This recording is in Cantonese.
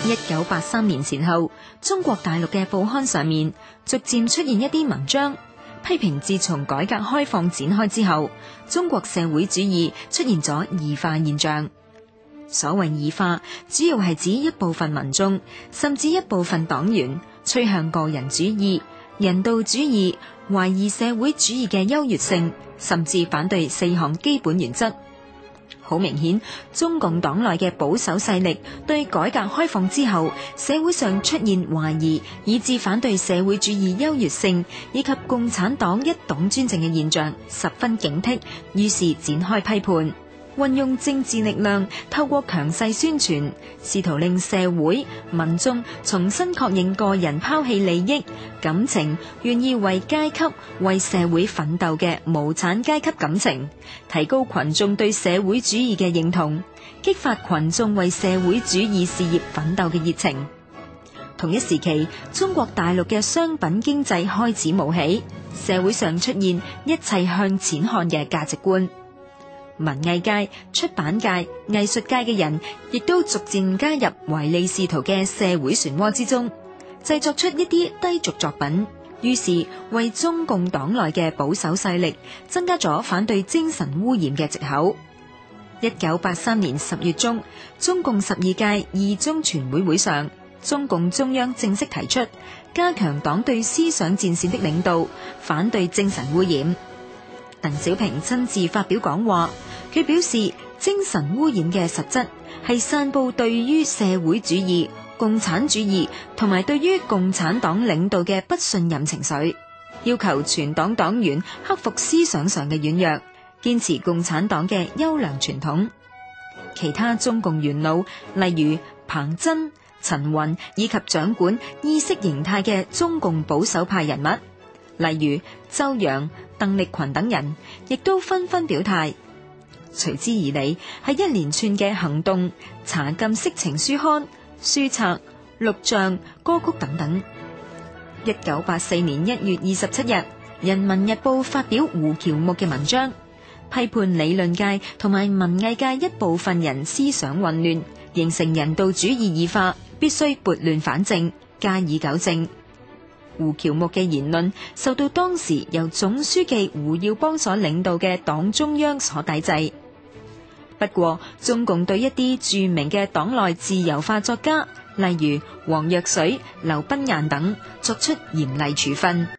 1983年前後，中國大陸嘅報刊上面逐漸出現一啲文章，批評自從改革開放展開之後，中國社會主義出現咗異化現象。所謂異化，主要係指一部分民眾，甚至一部分黨員趨向個人主義、人道主義，懷疑社會主義嘅優越性，甚至反對4項基本原則。好明顯，中共黨內嘅保守勢力對改革開放之後社會上出現懷疑，以致反對社會主義優越性以及共產黨一黨專政嘅現象十分警惕，於是展開批判，運用政治力量，透過強勢宣傳，試圖令社會民眾重新確認個人拋棄利益、感情，願意為階級、為社會奮鬥嘅無產階級感情，提高群眾對社會主義嘅認同，激發群眾為社會主義事業奮鬥嘅熱情。同一時期，中國大陸嘅商品經濟開始冒起，社會上出現一切向錢看嘅價值觀。文藝界、出版界、藝術界嘅人亦都逐漸加入唯利是圖嘅社會漩渦之中，製作出一啲低俗作品，於是為中共黨內嘅保守勢力增加咗反對精神污染嘅藉口。1983年10月中，中共12屆二中全會會上，中共中央正式提出加強黨對思想戰線的領導，反對精神污染。鄧小平親自發表講話，佢表示精神污染嘅實質係散布對於社會主義、共產主義同埋對於共產黨領導嘅不信任情緒，要求全黨黨員克服思想上嘅軟弱，堅持共產黨嘅優良傳統。其他中共元老，例如彭真、陳雲以及掌管意識形態嘅中共保守派人物，例如周揚、鄧力群等人，亦都紛紛表態。隨之而嚟係一連串嘅行動，查禁色情書刊、書冊、錄像、歌曲等等。1984年1月27日，《人民日報》發表胡喬木嘅文章，批判理論界同埋文藝界一部分人思想混亂，形成人道主義異化，必須撥亂反正，加以糾正。胡喬木嘅言論受到當時由總書記胡耀邦所領導嘅黨中央所抵制。不過，中共對一啲著名嘅黨內自由化作家，例如黃若水、劉賓雁等，作出嚴厲處分。